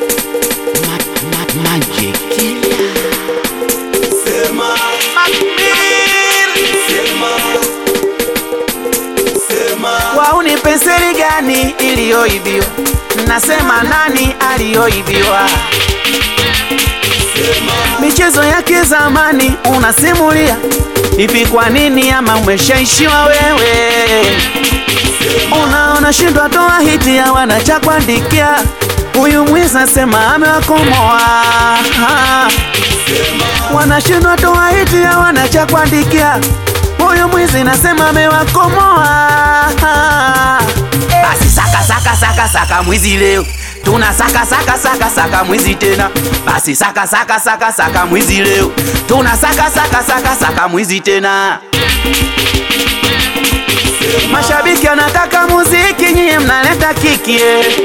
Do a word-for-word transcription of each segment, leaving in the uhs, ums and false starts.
Wauni penseli gani iliyoibiwa? Nasema nani aliyoibiwa? Michezo ya kizamani unasimulia hivi, kwa nini ama umeshaishiwa wewe? Unaona shindwa toa hiti ya wanacha kuandikia, huyu mwizi nasema amewakomoa. Wanashindwa toa hiti ya wanacha kuandikia, huyu mwizi nasema amewakomoa. Basi saka saka saka saka mwizi leo, tuna saka saka saka saka mwizi tena. Basi saka saka saka saka mwizi leo, tuna saka saka saka saka mwizi tena. Mashabiki anataka muziki, nyie mnaleta kiki.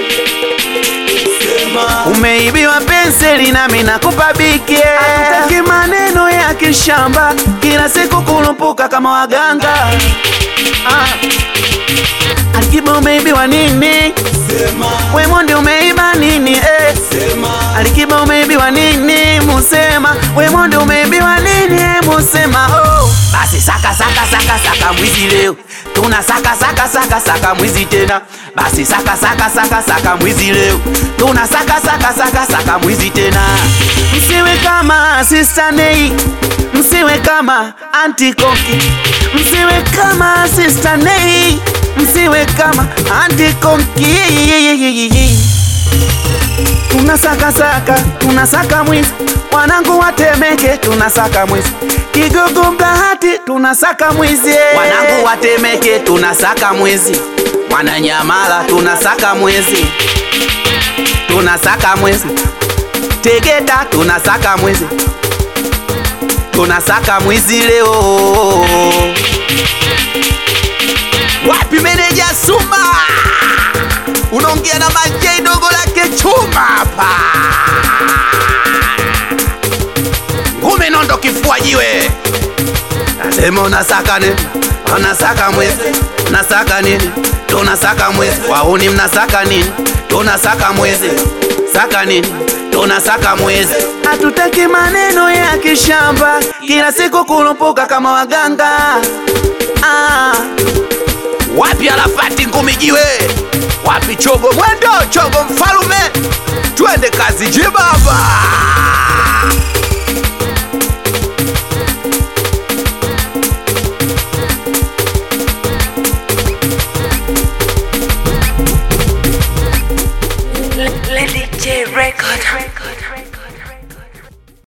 Umeibiwa penseli na mimi nakupa biki. Hatutaki maneno ya kishamba, kila siku kulumpuka kama waganga. Ah. Alikiba umeibiwa nini? We Mondi umeiba nini? Eh. Alikiba umeibiwa nini? Musema. We Mondi umeibiwa nini? Eh, Musema. Oh. Basi saka saka saka saka mwizi leo, tuna saka saka saka saka mwizi tena. Basi saka saka saka saka mwizi leo, tuna saka saka saka saka mwizi tena. Msiwe kama Sister Nay, msiwe kama Auntie Konki, msiwe kama Sister Nay, msiwe kama Auntie Konki. Tunasaka saka, tunasaka mwizi, wanangu watemeke, tunasaka mwizi. Kigogo Mdahati, tunasaka mwizi. Wanangu watemeke, tunasaka mwizi. Mwananyamala, tunasaka mwizi. Tunasaka mwizi. Tegeta, tunasaka mwizi. Tunasaka mwizi leo. Wapi meneja Suma? Unaongea na Majay dogo lake chuma hapa. Ngume nondo kifua jiwe. Nasema unasaka nini? Unasaka mwizi. Unasaka nini? Tunasaka mwizi. Wauni mnasaka nini? Tunasaka mwizi. Saka nini? Tunasaka mwizi. Hatutaki maneno ya kishamba, kila siku kulumpuka kama waganga. Ah. Wapi Arafati ngumi jiwe? Wapi Chogo Mwendo, Chogo Mfalume? Twende kazi jibaba. Lady J Record.